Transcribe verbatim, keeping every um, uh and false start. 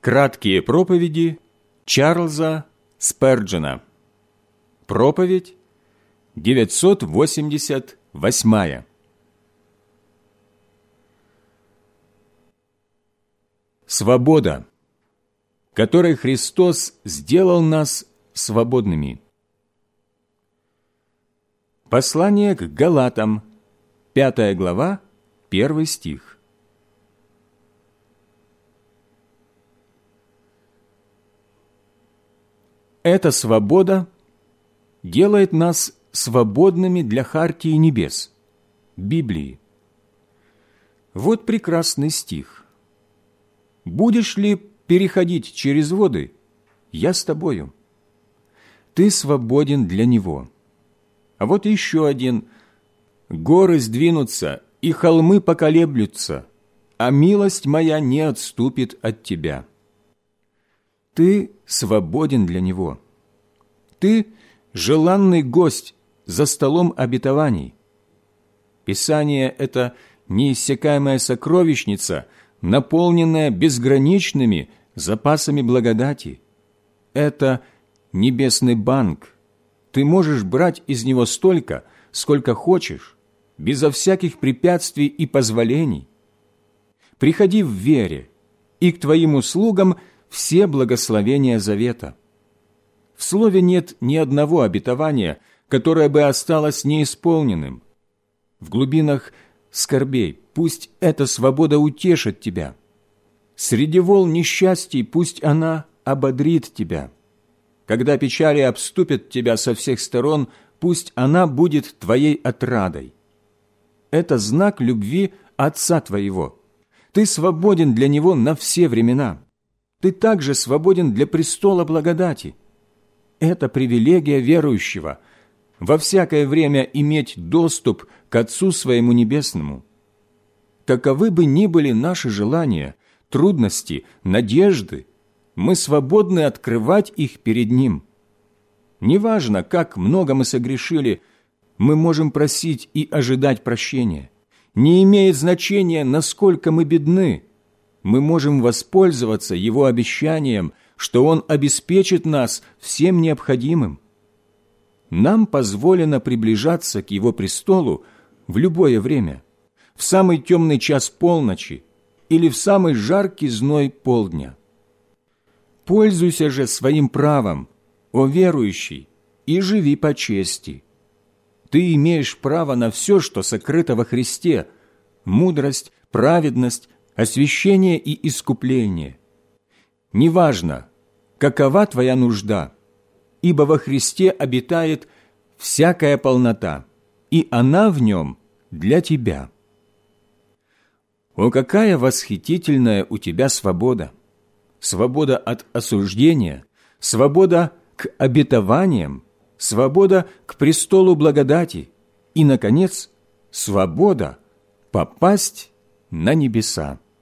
Краткие проповеди Чарльза Сперджена. Проповедь девятьсот восемьдесят восьмая. Свобода, которой Христос сделал нас свободными. Послание к Галатам, пятая глава, первый стих. Эта свобода делает нас свободными для хартии небес, Библии. Вот прекрасный стих. «Будешь ли переходить через воды? Я с тобою. Ты свободен для него». А вот еще один. «Горы сдвинутся, и холмы поколеблются, а милость моя не отступит от тебя». Ты свободен для него. Ты желанный гость за столом обетований. Писание – это неиссякаемая сокровищница, наполненная безграничными запасами благодати. Это небесный банк. Ты можешь брать из него столько, сколько хочешь, безо всяких препятствий и позволений. Приходи в вере, и к твоим услугам все благословения завета. В Слове нет ни одного обетования, которое бы осталось неисполненным. В глубинах скорбей пусть эта свобода утешит тебя. Среди волн несчастий пусть она ободрит тебя. Когда печали обступят тебя со всех сторон, пусть она будет твоей отрадой. Это знак любви Отца твоего. Ты свободен для Него на все времена. Ты также свободен для престола благодати. Это привилегия верующего – во всякое время иметь доступ к Отцу Своему Небесному. Каковы бы ни были наши желания, трудности, надежды, мы свободны открывать их перед Ним. Неважно, как много мы согрешили, мы можем просить и ожидать прощения. Не имеет значения, насколько мы бедны, мы можем воспользоваться Его обещанием, что Он обеспечит нас всем необходимым. Нам позволено приближаться к Его престолу в любое время, в самый темный час полночи или в самый жаркий зной полдня. Пользуйся же своим правом, о верующий, и живи по чести. Ты имеешь право на все, что сокрыто во Христе – мудрость, праведность, освящение и искупление. Неважно, какова твоя нужда, ибо во Христе обитает всякая полнота, и она в нем для тебя. О, какая восхитительная у тебя свобода! Свобода от осуждения, свобода к обетованиям, свобода к престолу благодати и, наконец, свобода попасть на небеса.